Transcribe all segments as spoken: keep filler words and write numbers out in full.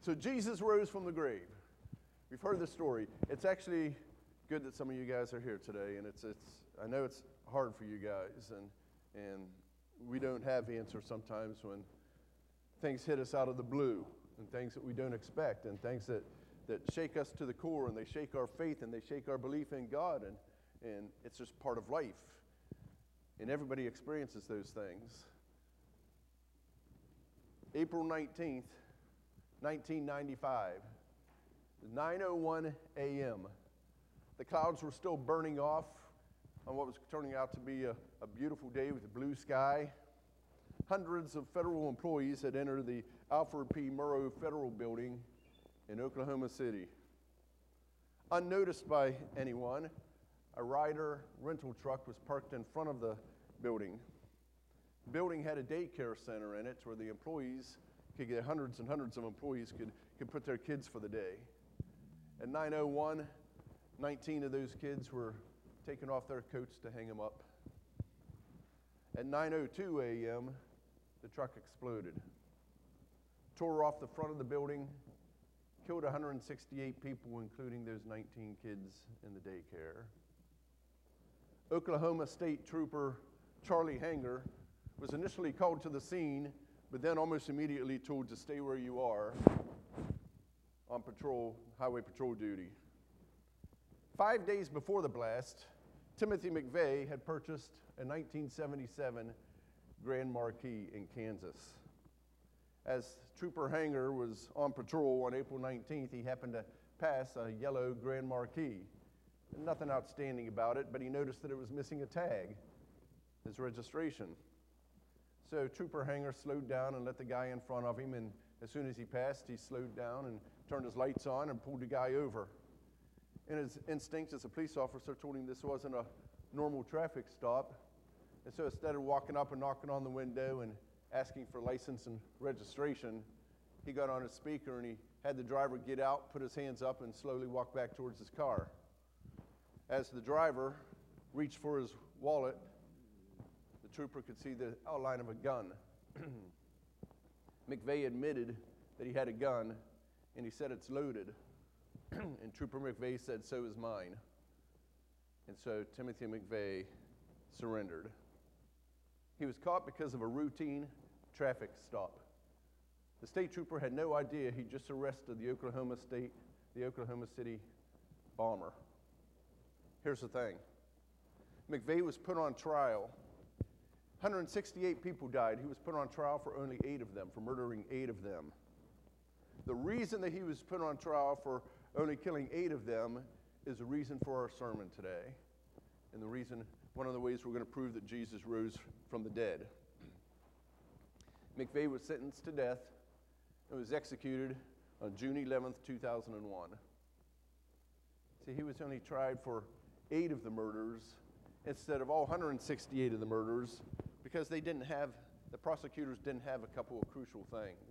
So Jesus rose from the grave. We've heard this story. It's actually good that some of you guys are here today, and it's it's. I know it's hard for you guys, and and we don't have answers sometimes when things hit us out of the blue, and things that we don't expect, and things that, that shake us to the core, and they shake our faith, and they shake our belief in God, and and it's just part of life. And everybody experiences those things. April nineteenth, nineteen ninety-five, nine oh one a.m. The clouds were still burning off on what was turning out to be a, a beautiful day with a blue sky. Hundreds of federal employees had entered the Alfred P. Murrow Federal Building in Oklahoma City. Unnoticed by anyone, a Ryder rental truck was parked in front of the building. The building had a daycare center in it where the employees could get, hundreds and hundreds of employees could, could put their kids for the day. At nine oh one, nineteen of those kids were taking off their coats to hang them up. At nine oh two a.m., the truck exploded, tore off the front of the building, killed one hundred sixty-eight people, including those nineteen kids in the daycare. Oklahoma State Trooper Charlie Hanger was initially called to the scene, but then almost immediately told to stay where you are on patrol, highway patrol duty. Five days before the blast, Timothy McVeigh had purchased a nineteen seventy-seven Grand Marquis in Kansas. As Trooper Hanger was on patrol on April nineteenth, he happened to pass a yellow Grand Marquis. Nothing outstanding about it, but he noticed that it was missing a tag, his registration. So Trooper Hanger slowed down and let the guy in front of him, and as soon as he passed, he slowed down and turned his lights on and pulled the guy over. And his instinct as a police officer told him this wasn't a normal traffic stop. And so instead of walking up and knocking on the window and asking for license and registration, he got on his speaker and he had the driver get out, put his hands up, and slowly walk back towards his car. As the driver reached for his wallet, the trooper could see the outline of a gun. McVeigh admitted that he had a gun, and he said, "It's loaded." And Trooper McVeigh said, "So is mine." And so Timothy McVeigh surrendered. He was caught because of a routine traffic stop. The state trooper had no idea he just arrested the Oklahoma State, the Oklahoma City bomber. Here's the thing. McVeigh was put on trial. one hundred sixty-eight people died. He was put on trial for only eight of them, for murdering eight of them. The reason that he was put on trial for only killing eight of them is the reason for our sermon today. And the reason, one of the ways we're going to prove that Jesus rose from the dead. McVeigh was sentenced to death and was executed on June eleventh, two thousand one. See, he was only tried for eight of the murders instead of all one hundred sixty-eight of the murders because they didn't have, the prosecutors didn't have a couple of crucial things.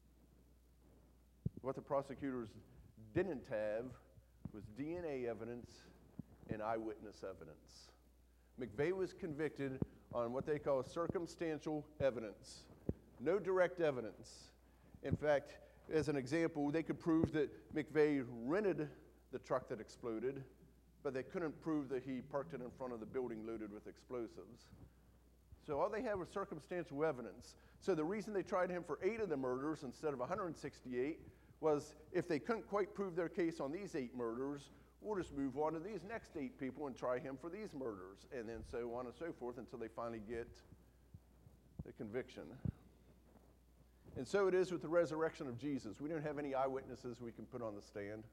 What the prosecutors didn't have was D N A evidence and eyewitness evidence. McVeigh was convicted on what they call circumstantial evidence. No direct evidence. In fact, as an example, they could prove that McVeigh rented the truck that exploded, but they couldn't prove that he parked it in front of the building loaded with explosives. So all they had was circumstantial evidence. So the reason they tried him for eight of the murders instead of one hundred sixty-eight was if they couldn't quite prove their case on these eight murders, we'll just move on to these next eight people and try him for these murders, and then so on and so forth until they finally get the conviction. And so it is with the resurrection of Jesus. We don't have any eyewitnesses we can put on the stand.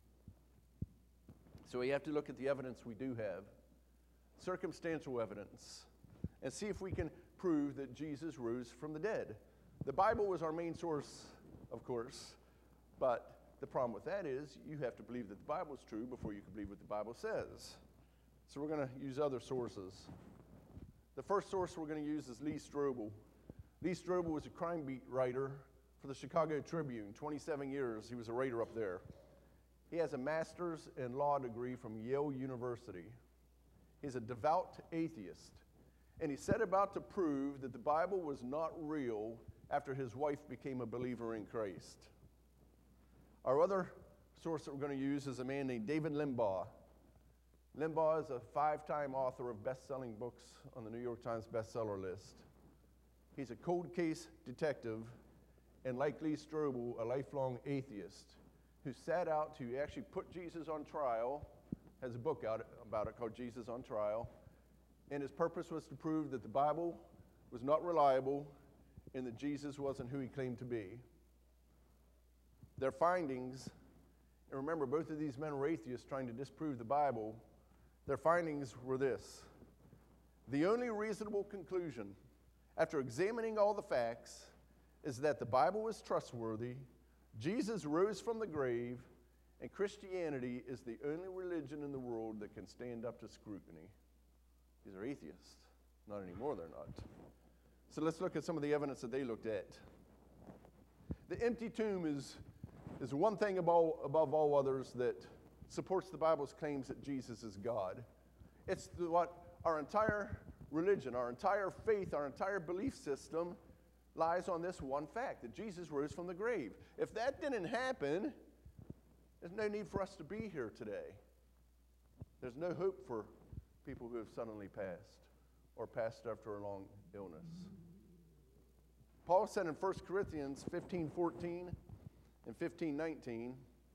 So we have to look at the evidence we do have, circumstantial evidence, and see if we can prove that Jesus rose from the dead. The Bible was our main source, of course, but the problem with that is you have to believe that the Bible is true before you can believe what the Bible says. So we're going to use other sources. The first source we're going to use is Lee Strobel. Lee Strobel was a crime beat writer for the Chicago Tribune. twenty-seven years he was a writer up there. He has a master's in law degree from Yale University. He's a devout atheist. And he set about to prove that the Bible was not real after his wife became a believer in Christ. Our other source that we're going to use is a man named David Limbaugh. Limbaugh is a five-time author of best-selling books on the New York Times bestseller list. He's a cold case detective and, like Lee Strobel, a lifelong atheist who set out to actually put Jesus on trial, has a book out about it called Jesus on Trial, and his purpose was to prove that the Bible was not reliable and that Jesus wasn't who he claimed to be. Their findings, and remember, both of these men were atheists trying to disprove the Bible. Their findings were this: the only reasonable conclusion, after examining all the facts, is that the Bible is trustworthy, Jesus rose from the grave, and Christianity is the only religion in the world that can stand up to scrutiny. These are atheists. Not anymore, they're not. So let's look at some of the evidence that they looked at. The empty tomb is, is one thing above, above all others that supports the Bible's claims that Jesus is God. It's the, what our entire religion, our entire faith, our entire belief system lies on this one fact, that Jesus rose from the grave. If that didn't happen, there's no need for us to be here today. There's no hope for people who have suddenly passed or passed after a long illness. Paul said in First Corinthians fifteen fourteen and fifteen nineteen,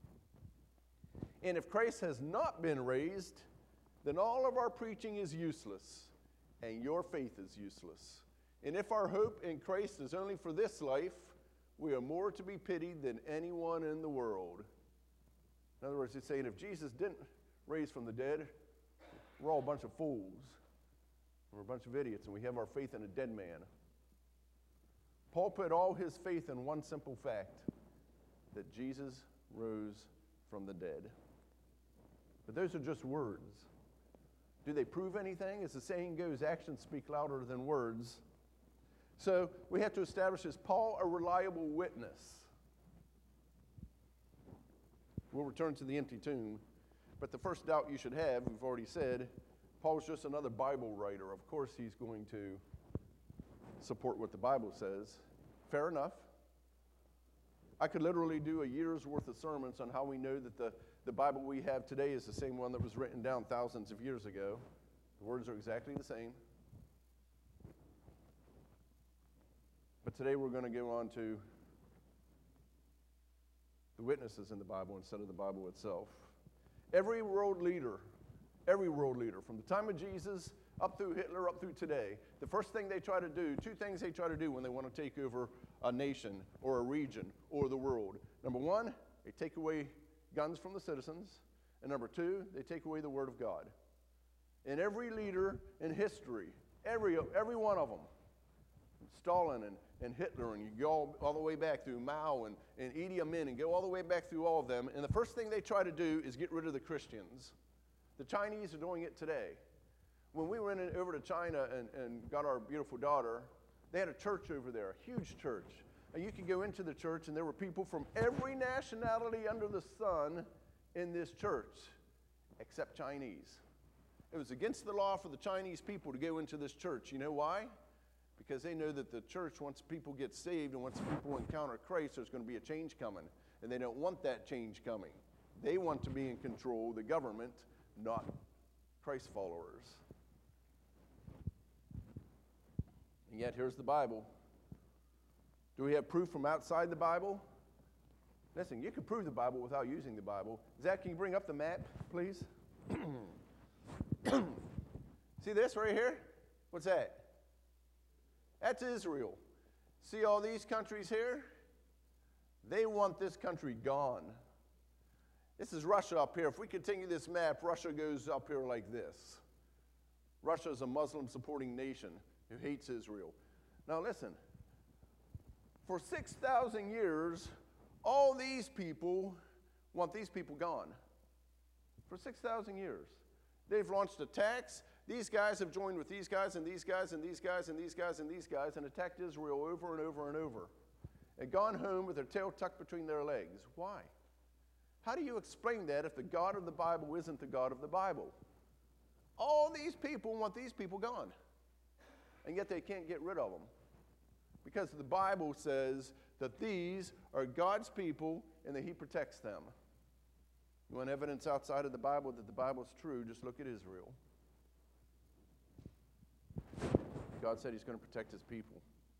and if Christ has not been raised, then all of our preaching is useless, and your faith is useless. And if our hope in Christ is only for this life, we are more to be pitied than anyone in the world. In other words, he's saying if Jesus didn't raise from the dead, we're all a bunch of fools. We're a bunch of idiots, and we have our faith in a dead man. Paul put all his faith in one simple fact, that Jesus rose from the dead. But those are just words. Do they prove anything? As the saying goes, actions speak louder than words. So we have to establish, is Paul a reliable witness? We'll return to the empty tomb. But the first doubt you should have, we've already said, Paul's just another Bible writer. Of course he's going to support what the Bible says. Fair enough. I could literally do a year's worth of sermons on how we know that the, the Bible we have today is the same one that was written down thousands of years ago. The words are exactly the same. But today we're going to go on to the witnesses in the Bible instead of the Bible itself. Every world leader, every world leader, from the time of Jesus up through Hitler, up through today, the first thing they try to do, two things they try to do when they want to take over a nation or a region or the world. Number one, they take away guns from the citizens. And number two, they take away the Word of God. And every leader in history, every, every one of them, Stalin and, and Hitler, and you go all, all the way back through Mao and, and Idi Amin, and go all the way back through all of them, and the first thing they try to do is get rid of the Christians. The Chinese are doing it today. When we went in, over to China and, and got our beautiful daughter, they had a church over there, a huge church. And you could go into the church, and there were people from every nationality under the sun in this church, except Chinese. It was against the law for the Chinese people to go into this church. You know why? Because they know that the church, once people get saved and once people encounter Christ, there's going to be a change coming. And they don't want that change coming. They want to be in control, the government, not Christ followers. And yet, here's the Bible. Do we have proof from outside the Bible? Listen, you can prove the Bible without using the Bible. Zach, can you bring up the map, please? See this right here? What's that? That's Israel. See all these countries here? They want this country gone. This is Russia up here. If we continue this map, Russia goes up here like this. Russia is a Muslim-supporting nation who hates Israel. Now listen, for six thousand years, all these people want these people gone. For six thousand years. They've launched attacks. These guys have joined with these guys and these guys and these guys and these guys and these guys and attacked Israel over and over and over. And gone home with their tail tucked between their legs. Why? How do you explain that if the God of the Bible isn't the God of the Bible? All these people want these people gone. And yet they can't get rid of them. Because the Bible says that these are God's people and that he protects them. You want evidence outside of the Bible that the Bible is true, just look at Israel. God said he's going to protect his people.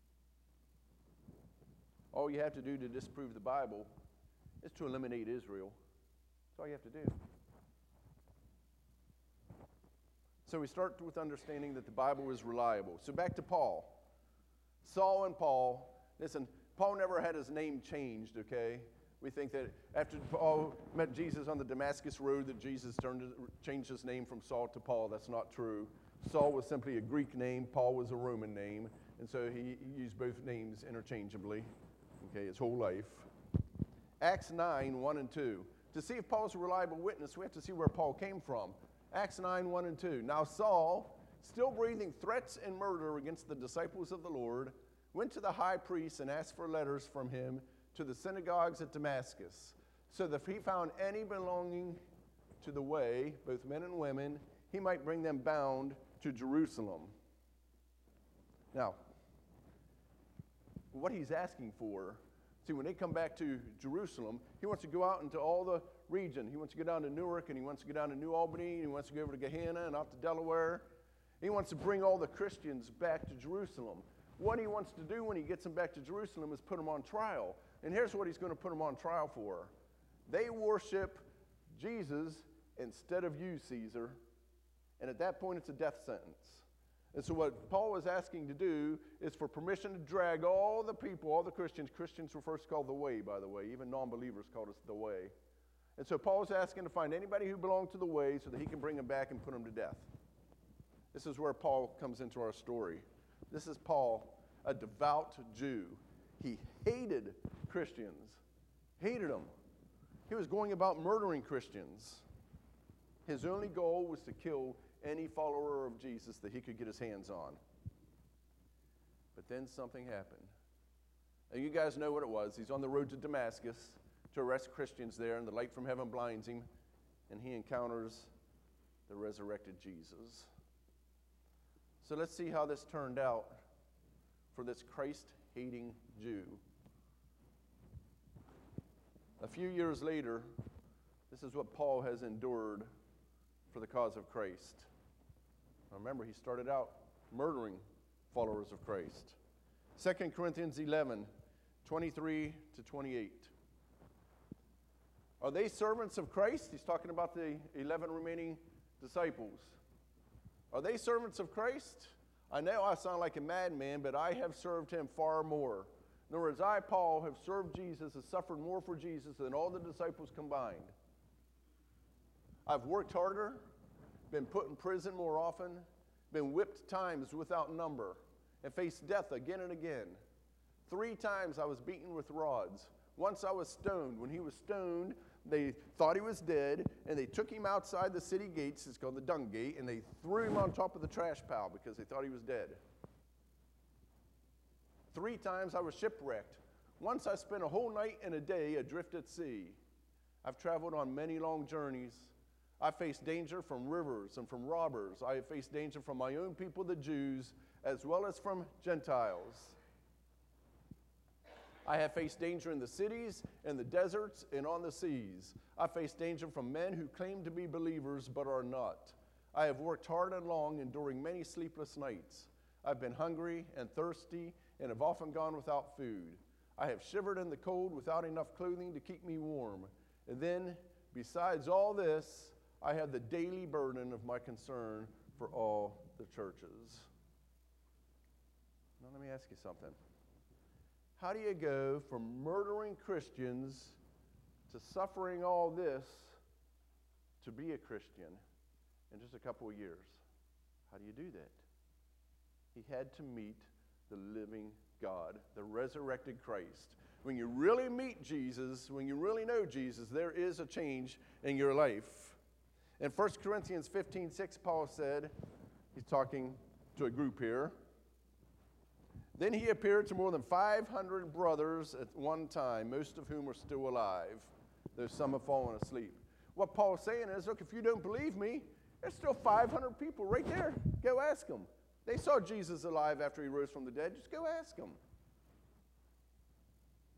All you have to do to disprove the Bible is to eliminate Israel. That's all you have to do. So we start with understanding that the Bible is reliable. So back to Paul. Saul and Paul. Listen, Paul never had his name changed, okay? We think that after Paul met Jesus on the Damascus road that Jesus turned, changed his name from Saul to Paul. That's not true. Saul was simply a Greek name. Paul was a Roman name. And so he, he used both names interchangeably, okay, his whole life. Acts nine, one and two. To see if Paul's a reliable witness, we have to see where Paul came from. Acts nine, one and two. Now Saul, still breathing threats and murder against the disciples of the Lord, went to the high priest and asked for letters from him to the synagogues at Damascus, so that if he found any belonging to the way, both men and women, he might bring them bound to Jerusalem. Now, what he's asking for, see, when they come back to Jerusalem, he wants to go out into all the region. He wants to go down to Newark, and he wants to go down to New Albany, and he wants to go over to Gahanna and out to Delaware. He wants to bring all the Christians back to Jerusalem. What he wants to do when he gets them back to Jerusalem is put them on trial. And here's what he's going to put them on trial for. They worship Jesus instead of you, Caesar. And at that point, it's a death sentence. And so what Paul is asking to do is for permission to drag all the people, all the Christians. Christians were first called the Way, by the way. Even non-believers called us the Way. And so Paul is asking to find anybody who belonged to the Way so that he can bring them back and put them to death. This is where Paul comes into our story. This is Paul, a devout Jew. He hated Christians, hated them. He was going about murdering Christians. His only goal was to kill any follower of Jesus that he could get his hands on. But then something happened. And you guys know what it was. He's on the road to Damascus to arrest Christians there, and the light from heaven blinds him, and he encounters the resurrected Jesus. So let's see how this turned out for this Christ-hating Jew. A few years later, this is what Paul has endured for the cause of Christ. Now remember, he started out murdering followers of Christ. Second Corinthians eleven, twenty-three to twenty-eight. Are they servants of Christ? He's talking about the eleven remaining disciples. Are they servants of Christ? I know I sound like a madman, but I have served him far more. In other words, I, Paul, have served Jesus, have suffered more for Jesus than all the disciples combined. I've worked harder, been put in prison more often, been whipped times without number, and faced death again and again. Three times I was beaten with rods. Once I was stoned. When he was stoned, they thought he was dead, and they took him outside the city gates, it's called the Dung Gate, and they threw him on top of the trash pile because they thought he was dead. Three times I was shipwrecked. Once I spent a whole night and a day adrift at sea. I've traveled on many long journeys. I faced danger from rivers and from robbers. I have faced danger from my own people, the Jews, as well as from Gentiles. I have faced danger in the cities, in the deserts, and on the seas. I faced danger from men who claim to be believers but are not. I have worked hard and long, enduring many sleepless nights. I've been hungry and thirsty and have often gone without food. I have shivered in the cold without enough clothing to keep me warm. And then, besides all this, I have the daily burden of my concern for all the churches. Now let me ask you something. How do you go from murdering Christians to suffering all this to be a Christian in just a couple of years? How do you do that? He had to meet the living God, the resurrected Christ. When you really meet Jesus, when you really know Jesus, there is a change in your life. In First Corinthians fifteen six, Paul said, he's talking to a group here, then he appeared to more than five hundred brothers at one time, most of whom are still alive, though some have fallen asleep. What Paul's saying is, look, if you don't believe me, there's still five hundred people right there. Go ask them. They saw Jesus alive after he rose from the dead. Just go ask them.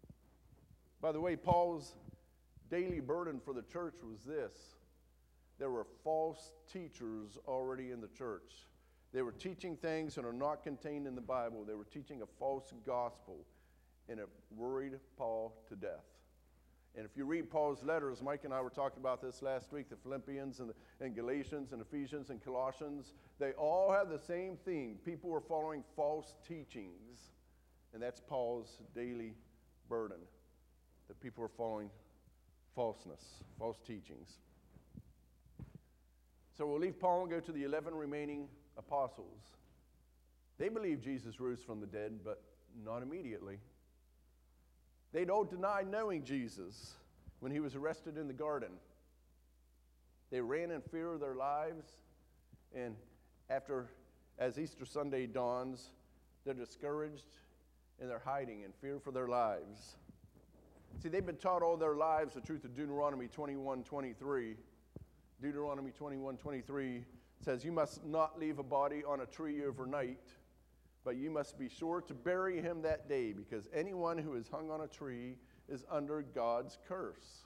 By the way, Paul's daily burden for the church was this. There were false teachers already in the church. They were teaching things that are not contained in the Bible. They were teaching a false gospel, and it worried Paul to death. And if you read Paul's letters, Mike and I were talking about this last week, the Philippians and, the, and Galatians and Ephesians and Colossians, they all have the same theme. People were following false teachings, and that's Paul's daily burden, that people are following falseness, false teachings. So we'll leave Paul and go to the eleven remaining apostles. They believed Jesus rose from the dead, but not immediately. They don't deny knowing Jesus when he was arrested in the garden. They ran in fear of their lives, and after, as Easter Sunday dawns, they're discouraged and they're hiding in fear for their lives. See, they've been taught all their lives the truth of Deuteronomy twenty-one twenty-three. Deuteronomy twenty-one twenty-three says, "You must not leave a body on a tree overnight, but you must be sure to bury him that day, because anyone who is hung on a tree is under God's curse."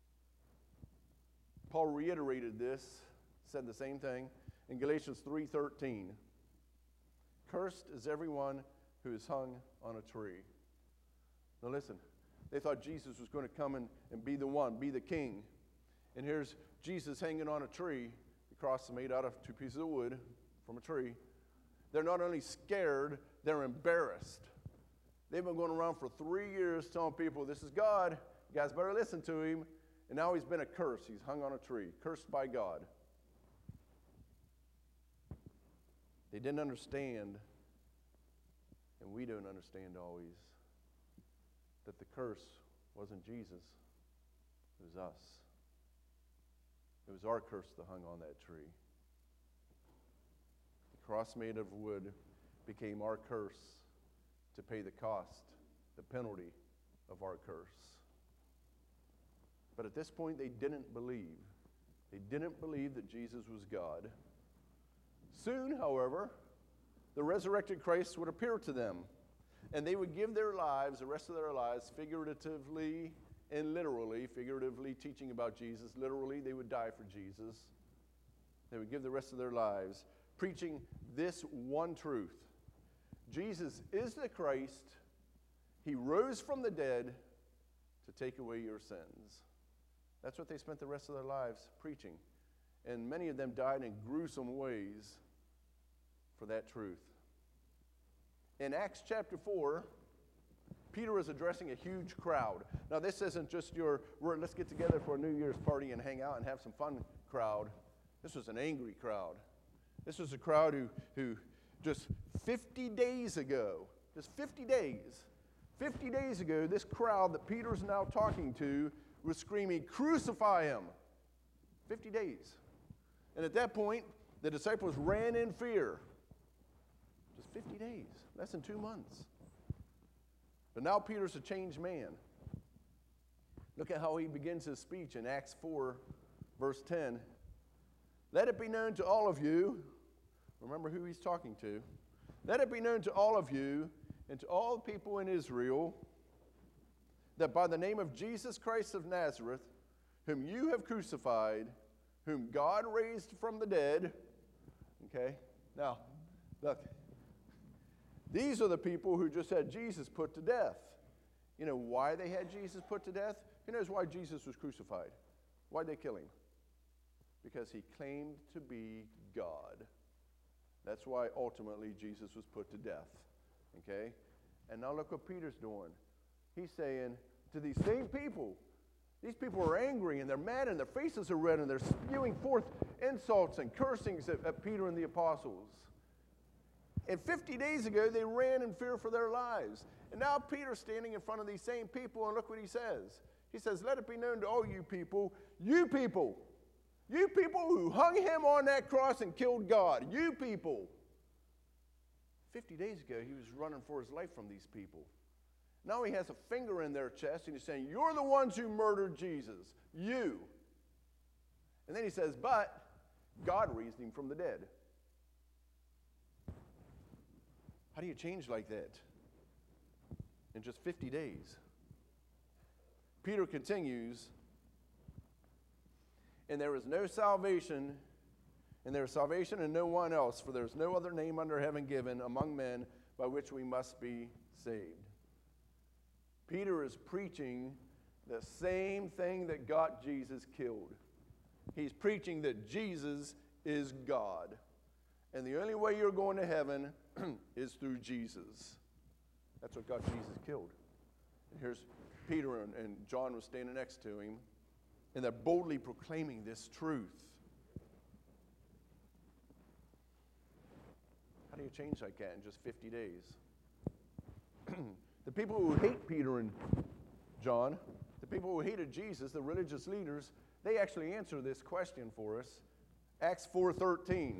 Paul reiterated this, said the same thing in Galatians three thirteen. "Cursed is everyone who is hung on a tree." Now listen, they thought Jesus was going to come and, and be the one, be the king. And here's Jesus hanging on a tree. The cross is made out of two pieces of wood from a tree. They're not only scared, they're embarrassed. They've been going around for three years telling people, this is God, you guys better listen to him. And now he's been a curse. He's hung on a tree, cursed by God. They didn't understand, and we don't understand always, that the curse wasn't Jesus, it was us. It was our curse that hung on that tree. The cross made of wood became our curse to pay the cost, the penalty of our curse. But at this point, they didn't believe. They didn't believe that Jesus was God. Soon, however, the resurrected Christ would appear to them, and they would give their lives, the rest of their lives, figuratively and literally, figuratively teaching about Jesus. Literally, they would die for Jesus. They would give the rest of their lives preaching this one truth. Jesus is the Christ. He rose from the dead to take away your sins. That's what they spent the rest of their lives preaching. And many of them died in gruesome ways for that truth. In Acts chapter four, Peter is addressing a huge crowd. Now, this isn't just your, we're, let's get together for a New Year's party and hang out and have some fun crowd. This was an angry crowd. This was a crowd who, who just fifty days ago, just fifty days, fifty days ago, this crowd that Peter's now talking to was screaming, "Crucify him!" fifty days. And at that point, the disciples ran in fear. Just fifty days, less than two months. But now Peter's a changed man. Look at how he begins his speech in Acts four, verse ten. "Let it be known to all of you," remember who he's talking to, "let it be known to all of you and to all people in Israel that by the name of Jesus Christ of Nazareth, whom you have crucified, whom God raised from the dead." Okay, now, look. These are the people who just had Jesus put to death. You know why they had Jesus put to death? Who knows why Jesus was crucified? Why'd they kill him? Because he claimed to be God. That's why ultimately Jesus was put to death. Okay? And now look what Peter's doing. He's saying to these same people, these people are angry and they're mad and their faces are red and they're spewing forth insults and cursings at, at Peter and the apostles. And fifty days ago, they ran in fear for their lives. And now Peter's standing in front of these same people, and look what he says. He says, "Let it be known to all you people, you people, you people who hung him on that cross and killed God, you people." fifty days ago, he was running for his life from these people. Now he has a finger in their chest, and he's saying, "You're the ones who murdered Jesus, you." And then he says, "But God raised him from the dead." How do you change like that in just fifty days? Peter continues, and there is no salvation, and there is salvation in no one else, for there is no other name under heaven given among men by which we must be saved. Peter is preaching the same thing that got Jesus killed. He's preaching that Jesus is God. And the only way you're going to heaven is through Jesus. That's what got Jesus killed. And here's Peter and, and John was standing next to him, and they're boldly proclaiming this truth. How do you change like that in just fifty days? The people who hate Peter and John, the people who hated Jesus, the religious leaders, they actually answer this question for us. Acts four thirteen.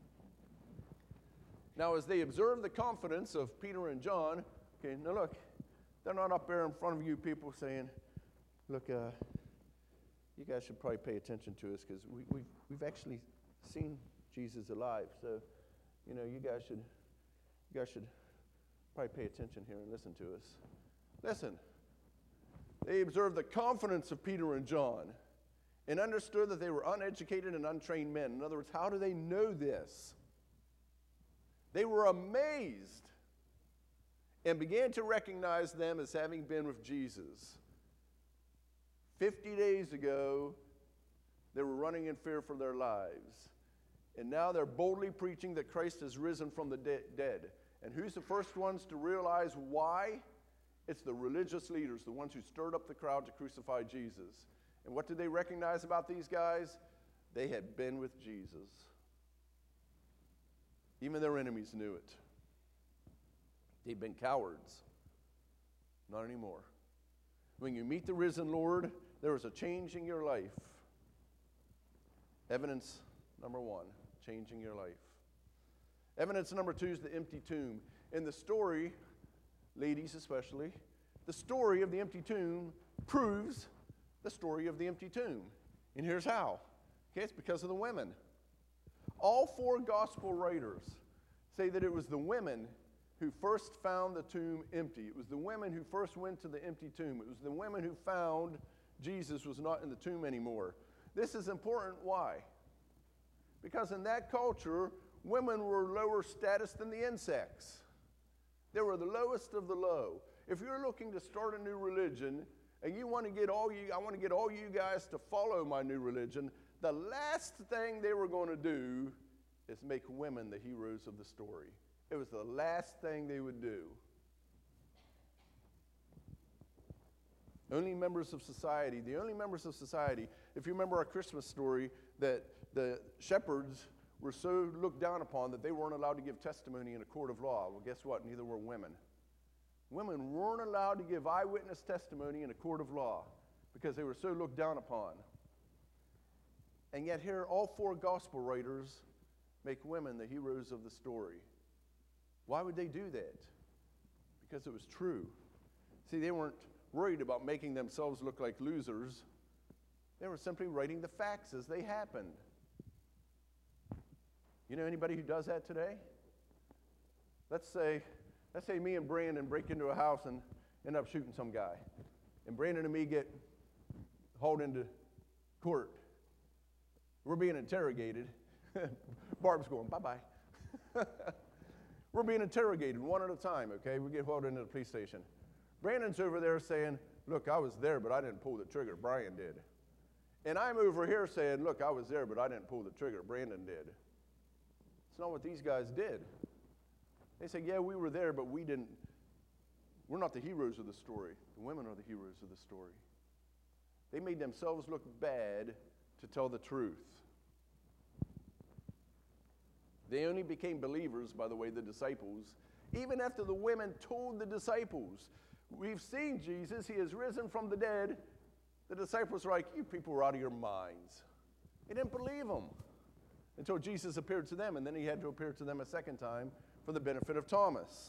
Now, as they observe the confidence of Peter and John, okay, now look, they're not up there in front of you people saying, look, uh, you guys should probably pay attention to us because we, we've, we've actually seen Jesus alive. So, you know, you guys should, you guys should probably pay attention here and listen to us. Listen, they observed the confidence of Peter and John and understood that they were uneducated and untrained men. In other words, how do they know this? They were amazed and began to recognize them as having been with Jesus. Fifty days ago, they were running in fear for their lives. And now they're boldly preaching that Christ has risen from the de- dead. And who's the first ones to realize why? It's the religious leaders, the ones who stirred up the crowd to crucify Jesus. And what did they recognize about these guys? They had been with Jesus. Even their enemies knew it. They'd been cowards. Not anymore. When you meet the risen Lord, there is a change in your life. Evidence number one, changing your life. Evidence number two is the empty tomb. In the story, ladies especially, the story of the empty tomb proves the story of the empty tomb. And here's how. Okay, it's because of the women. All four gospel writers say that it was the women who first found the tomb empty. It was the women who first went to the empty tomb. It was the women who found Jesus was not in the tomb anymore. This is important. Why? Because in that culture, women were lower status than the insects. They were the lowest of the low. If you're looking to start a new religion and you want to get all you, I want to get all you guys to follow my new religion, the last thing they were going to do is make women the heroes of the story. It was the last thing they would do. Only members of society, the only members of society, if you remember our Christmas story, that the shepherds were so looked down upon that they weren't allowed to give testimony in a court of law. Well, guess what? Neither were women. Women weren't allowed to give eyewitness testimony in a court of law because they were so looked down upon. And yet here, all four gospel writers make women the heroes of the story. Why would they do that? Because it was true. See, they weren't worried about making themselves look like losers. They were simply writing the facts as they happened. You know anybody who does that today? Let's say, let's say me and Brandon break into a house and end up shooting some guy. And Brandon and me get hauled into court. We're being interrogated. Barb's going, bye-bye. We're being interrogated one at a time, okay? We get hauled into the police station. Brandon's over there saying, look, I was there, but I didn't pull the trigger. Brian did. And I'm over here saying, look, I was there, but I didn't pull the trigger. Brandon did. It's not what these guys did. They say, yeah, we were there, but we didn't. We're not the heroes of the story. The women are the heroes of the story. They made themselves look bad to tell the truth. They only became believers, by the way, the disciples, even after the women told the disciples, we've seen Jesus, he has risen from the dead. The disciples were like, you people are out of your minds. They didn't believe him until Jesus appeared to them, and then he had to appear to them a second time for the benefit of Thomas.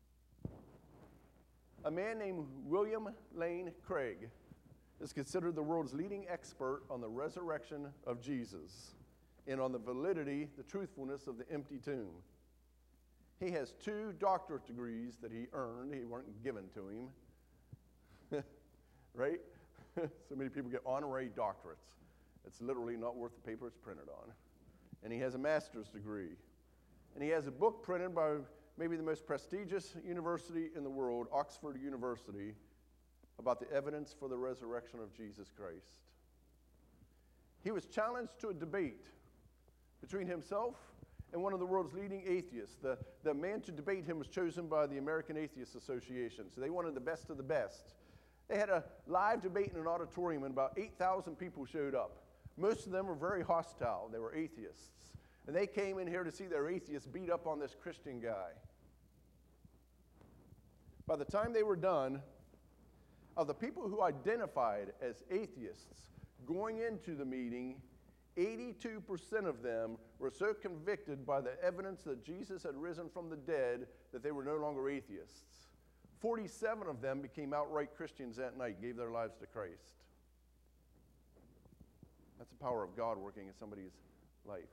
A man named William Lane Craig is considered the world's leading expert on the resurrection of Jesus and on the validity, the truthfulness of the empty tomb. He has two doctorate degrees that he earned. He weren't given to him. Right? So many people get honorary doctorates. It's literally not worth the paper it's printed on. And he has a master's degree. And he has a book printed by maybe the most prestigious university in the world, Oxford University, about the evidence for the resurrection of Jesus Christ. He was challenged to a debate between himself and one of the world's leading atheists. The, the man to debate him was chosen by the American Atheist Association, so they wanted the best of the best. They had a live debate in an auditorium, and about eight thousand people showed up. Most of them were very hostile. They were atheists. And they came in here to see their atheist beat up on this Christian guy. By the time they were done, of the people who identified as atheists going into the meeting, eighty-two percent of them were so convicted by the evidence that Jesus had risen from the dead that they were no longer atheists. forty-seven of them became outright Christians that night, gave their lives to Christ. That's the power of God working in somebody's life.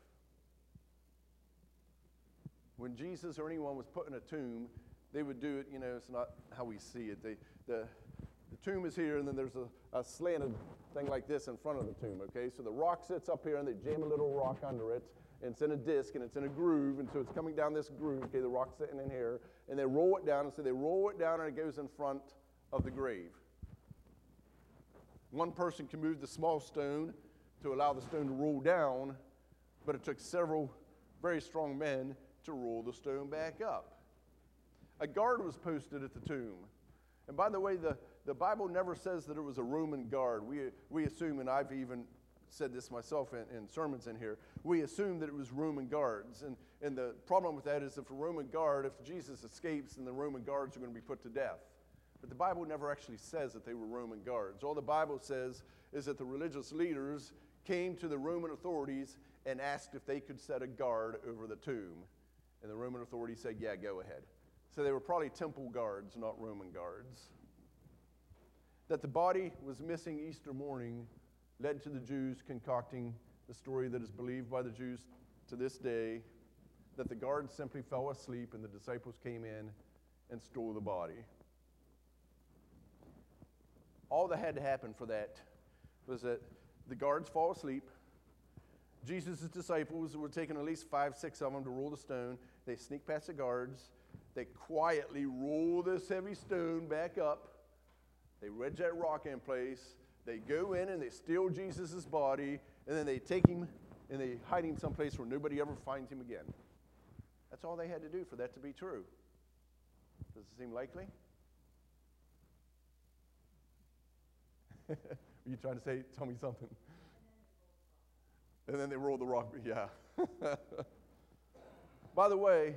When Jesus or anyone was put in a tomb, they would do it, you know, it's not how we see it. They, the, the tomb is here, and then there's a, a slanted thing like this in front of the tomb, okay? So the rock sits up here, and they jam a little rock under it, and it's in a disc, and it's in a groove, and so it's coming down this groove, okay, the rock's sitting in here, and they roll it down, and so they roll it down, and it goes in front of the grave. One person can move the small stone to allow the stone to roll down, but it took several very strong men to roll the stone back up. A guard was posted at the tomb. And by the way, the, the Bible never says that it was a Roman guard. We, we assume, and I've even said this myself in, in sermons in here, we assume that it was Roman guards. And, and the problem with that is if a Roman guard, if Jesus escapes, then the Roman guards are going to be put to death. But the Bible never actually says that they were Roman guards. All the Bible says is that the religious leaders came to the Roman authorities and asked if they could set a guard over the tomb. And the Roman authorities said, yeah, go ahead. So they were probably temple guards, not Roman guards. That the body was missing Easter morning led to the Jews concocting the story that is believed by the Jews to this day, that the guards simply fell asleep and the disciples came in and stole the body. All that had to happen for that was that the guards fall asleep. Jesus' disciples were taking at least five, six of them to roll the stone. They sneak past the guards. They quietly roll this heavy stone back up. They wedge that rock in place. They go in and they steal Jesus' body, and then they take him and they hide him someplace where nobody ever finds him again. That's all they had to do for that to be true. Does it seem likely? Were you trying to say, tell me something? And then they roll the rock, yeah. By the way,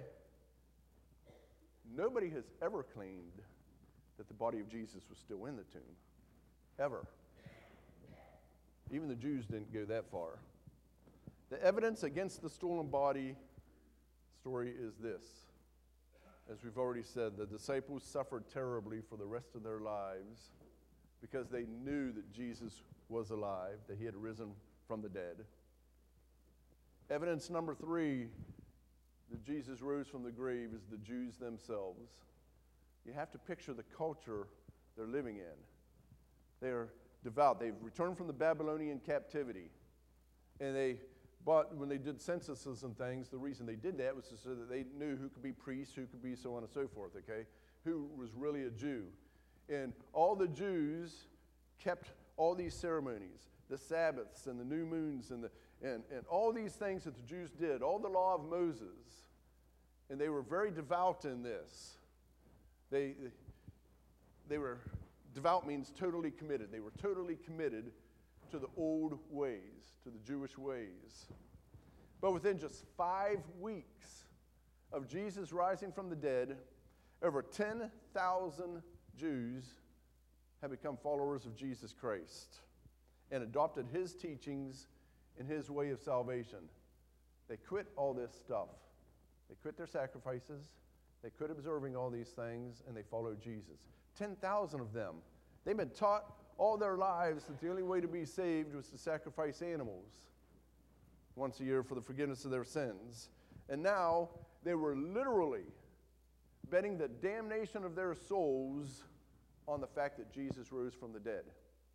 nobody has ever claimed that the body of Jesus was still in the tomb, ever. Even the Jews didn't go that far. The evidence against the stolen body story is this. As we've already said, the disciples suffered terribly for the rest of their lives because they knew that Jesus was alive, that he had risen from the dead. Evidence number three that Jesus rose from the grave is the Jews themselves. You have to picture the culture they're living in. They are devout. They've returned from the Babylonian captivity. And they, but when they did censuses and things, the reason they did that was so that they knew who could be priests, who could be so on and so forth, okay? Who was really a Jew. And all the Jews kept all these ceremonies, the Sabbaths and the new moons and, the, and, and all these things that the Jews did, all the law of Moses. And they were very devout in this. They, they were, devout means totally committed. They were totally committed to the old ways, to the Jewish ways. But within just five weeks of Jesus rising from the dead, over ten thousand Jews have become followers of Jesus Christ and adopted his teachings and his way of salvation. They quit all this stuff. They quit their sacrifices. They quit observing all these things, and they followed Jesus. ten thousand of them. They've been taught all their lives that the only way to be saved was to sacrifice animals once a year for the forgiveness of their sins. And now they were literally betting the damnation of their souls on the fact that Jesus rose from the dead.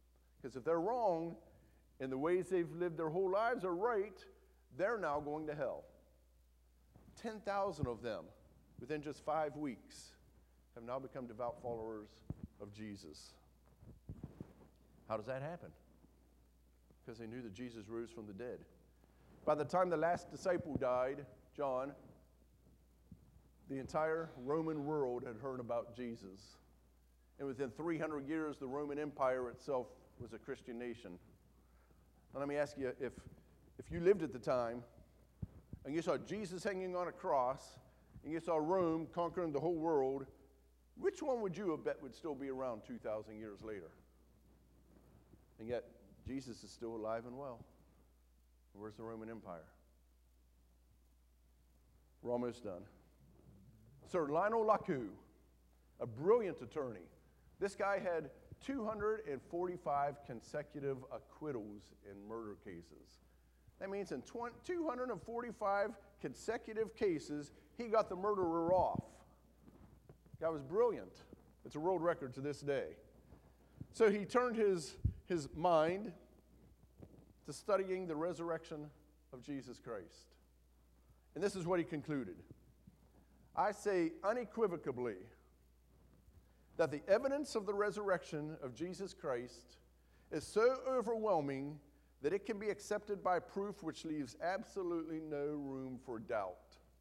Because if they're wrong and the ways they've lived their whole lives are right, they're now going to hell. ten thousand of them, within just five weeks, have now become devout followers of Jesus. How does that happen? Because they knew that Jesus rose from the dead. By the time the last disciple died, John, the entire Roman world had heard about Jesus. And within three hundred years, the Roman Empire itself was a Christian nation. And let me ask you, if, if you lived at the time, and you saw Jesus hanging on a cross, and you saw Rome conquering the whole world, which one would you have bet would still be around two thousand years later? And yet, Jesus is still alive and well. Where's the Roman Empire? We're almost done. Sir Lionel Lacou, a brilliant attorney. This guy had two hundred forty-five consecutive acquittals in murder cases. That means in two hundred forty-five consecutive cases, he got the murderer off. Guy was brilliant. It's a world record to this day. So he turned his, his mind to studying the resurrection of Jesus Christ. And this is what he concluded. I say unequivocally that the evidence of the resurrection of Jesus Christ is so overwhelming that it can be accepted by proof which leaves absolutely no room for doubt.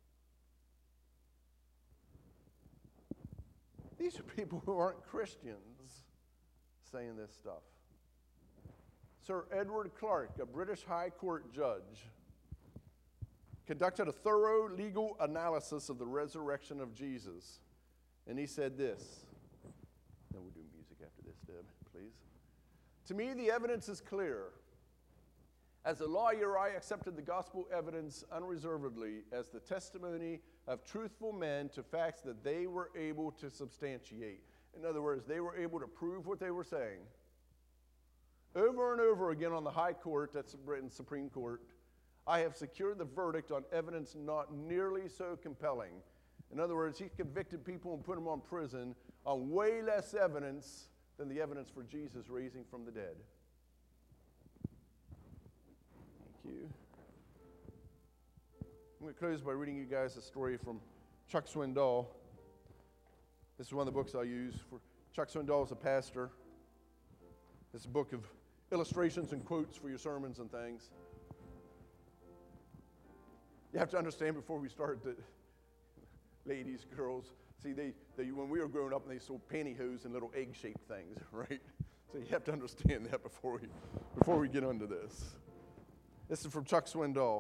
These are people who aren't Christians saying this stuff. Sir Edward Clarke, a British High Court judge, conducted a thorough legal analysis of the resurrection of Jesus. And he said this. Then we'll do music after this, Deb, please. To me, the evidence is clear. As a lawyer, I accepted the gospel evidence unreservedly as the testimony of truthful men to facts that they were able to substantiate. In other words, they were able to prove what they were saying. Over and over again on the High Court, that's the Britain Supreme Court, I have secured the verdict on evidence not nearly so compelling. In other words, he convicted people and put them on prison on way less evidence than the evidence for Jesus raising from the dead. Thank you. I'm going to close by reading you guys a story from Chuck Swindoll. This is one of the books I use. For Chuck Swindoll is a pastor. It's a book of illustrations and quotes for your sermons and things. You have to understand before we start that ladies, girls, see, they, they when we were growing up, they sold pantyhose and little egg-shaped things, right? So you have to understand that before we, before we get into this. This is from Chuck Swindoll.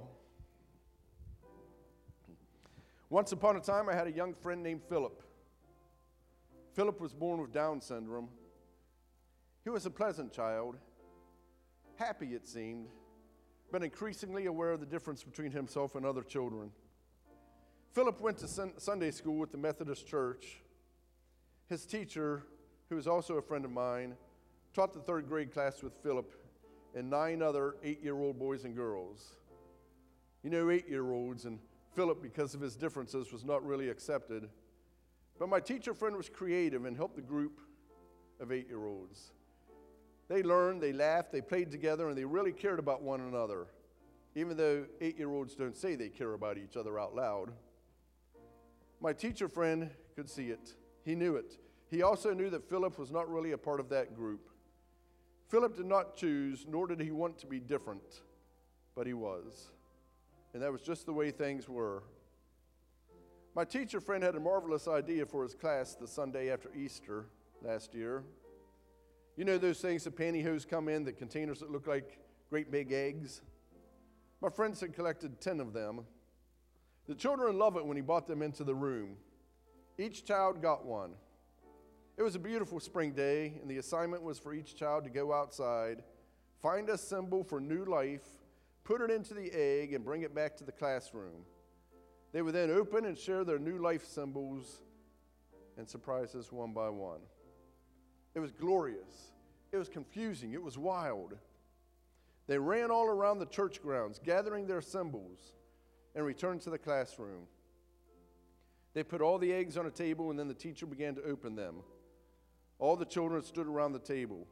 Once upon a time, I had a young friend named Philip. Philip was born with Down syndrome. He was a pleasant child, happy it seemed, but increasingly aware of the difference between himself and other children. Philip went to sun- Sunday school at the Methodist Church. His teacher, who was also a friend of mine, taught the third grade class with Philip and nine other eight-year-old boys and girls. You know, eight-year-olds, and Philip, because of his differences, was not really accepted. But my teacher friend was creative and helped the group of eight-year-olds. They learned, they laughed, they played together, and they really cared about one another, even though eight-year-olds don't say they care about each other out loud. My teacher friend could see it. He knew it. He also knew that Philip was not really a part of that group. Philip did not choose, nor did he want to be different, but he was. And that was just the way things were. My teacher friend had a marvelous idea for his class the Sunday after Easter last year. You know those things that pantyhose come in, the containers that look like great big eggs? My friends had collected ten of them. The children love it when he brought them into the room. Each child got one. It was a beautiful spring day, and the assignment was for each child to go outside, find a symbol for new life, put it into the egg, and bring it back to the classroom. They would then open and share their new life symbols and surprise us one by one. It was glorious. It was confusing. It was wild. They ran all around the church grounds, gathering their symbols, and returned to the classroom. They put all the eggs on a table, and then the teacher began to open them. All the children stood around the table.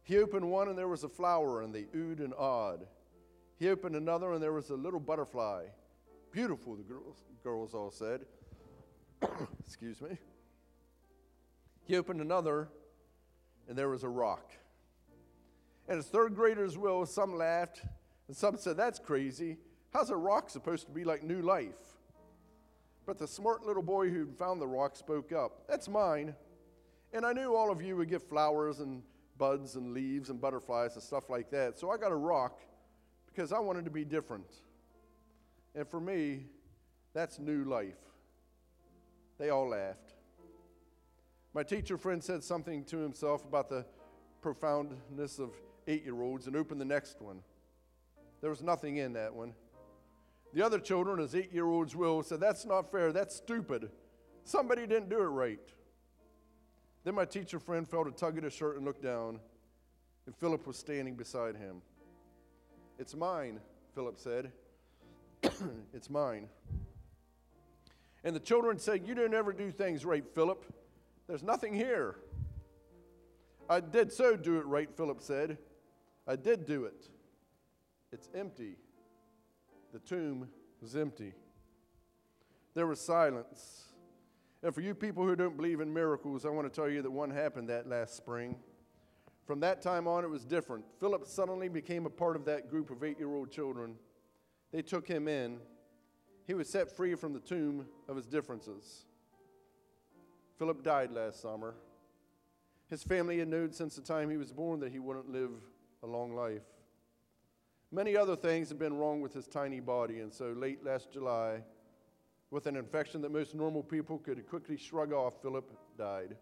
He opened one, and there was a flower, and they oohed and awed. He opened another, and there was a little butterfly. Beautiful, the girls, girls all said. Excuse me. He opened another, and there was a rock. And as third graders will, some laughed, and some said, that's crazy. How's a rock supposed to be like new life? But the smart little boy who found the rock spoke up, that's mine. And I knew all of you would get flowers and buds and leaves and butterflies and stuff like that. So I got a rock because I wanted to be different. And for me, that's new life. They all laughed. My teacher friend said something to himself about the profoundness of eight-year-olds and opened the next one. There was nothing in that one. The other children, as eight-year-olds will, said, that's not fair, that's stupid. Somebody didn't do it right. Then my teacher friend felt a tug at his shirt and looked down, and Philip was standing beside him. It's mine, Philip said. It's mine. And the children said, you don't ever do things right, Philip. There's nothing here. I did so do it right, Philip said. I did do it. It's empty. The tomb was empty. There was silence. And for you people who don't believe in miracles, I want to tell you that one happened that last spring. From that time on, it was different. Philip suddenly became a part of that group of eight-year-old children. They took him in. He was set free from the tomb of his differences. Philip died last summer. His family had known since the time he was born that he wouldn't live a long life. Many other things had been wrong with his tiny body, and so late last July, with an infection that most normal people could quickly shrug off, Philip died.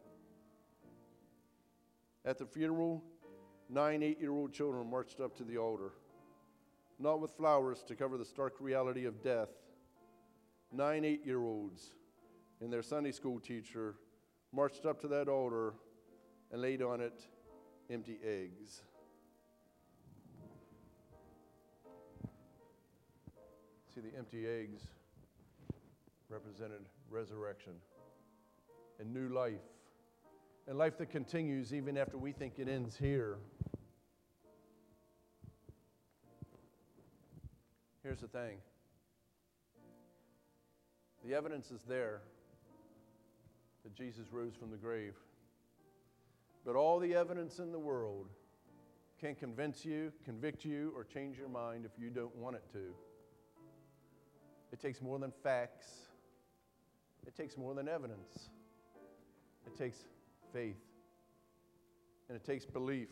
At the funeral, nine eight-year-old children marched up to the altar, not with flowers to cover the stark reality of death. Nine eight-year-olds and their Sunday school teacher marched up to that altar and laid on it empty eggs. See, the empty eggs represented resurrection and new life, and life that continues even after we think it ends here. Here's the thing. The evidence is there that Jesus rose from the grave. But all the evidence in the world can't convince you, convict you, or change your mind if you don't want it to. It takes more than facts. It takes more than evidence. It takes faith. And it takes belief.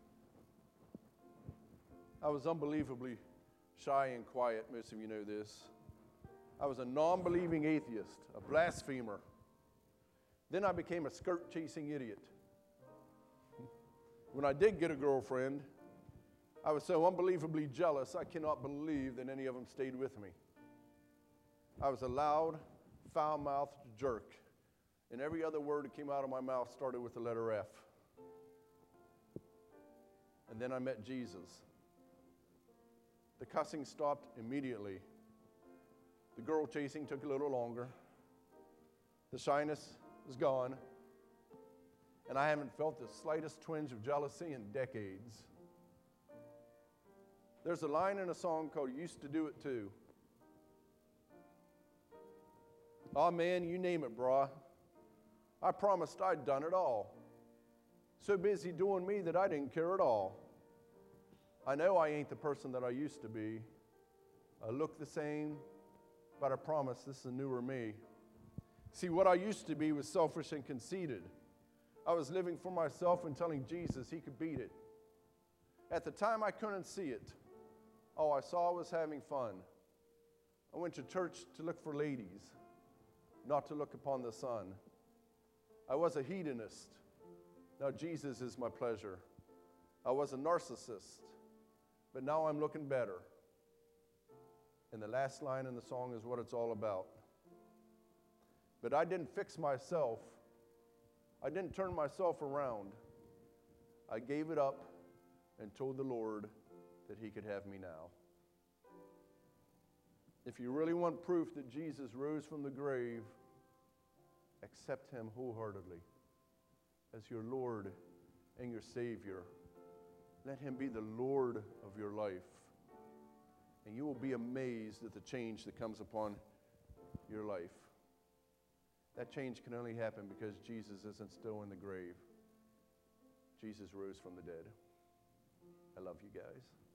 I was unbelievably shy and quiet. Most of you know this. I was a non-believing atheist, a blasphemer. Then I became a skirt-chasing idiot. When I did get a girlfriend, I was so unbelievably jealous, I cannot believe that any of them stayed with me. I was a loud, foul-mouthed jerk, and every other word that came out of my mouth started with the letter F. And then I met Jesus. The cussing stopped immediately. The girl chasing took a little longer. The shyness was gone. And I haven't felt the slightest twinge of jealousy in decades. There's a line in a song called Used to Do It Too. Oh man, you name it, brah. I promised I'd done it all. So busy doing me that I didn't care at all. I know I ain't the person that I used to be. I look the same, but I promise this is a newer me. See, what I used to be was selfish and conceited. I was living for myself and telling Jesus he could beat it. At the time, I couldn't see it. All I saw was having fun. I went to church to look for ladies, not to look upon the sun. I was a hedonist. Now Jesus is my pleasure. I was a narcissist, but now I'm looking better. And the last line in the song is what it's all about. But I didn't fix myself. I didn't turn myself around. I gave it up and told the Lord that he could have me now. If you really want proof that Jesus rose from the grave, accept him wholeheartedly as your Lord and your Savior. Let him be the Lord of your life. And you will be amazed at the change that comes upon your life. That change can only happen because Jesus isn't still in the grave. Jesus rose from the dead. I love you guys.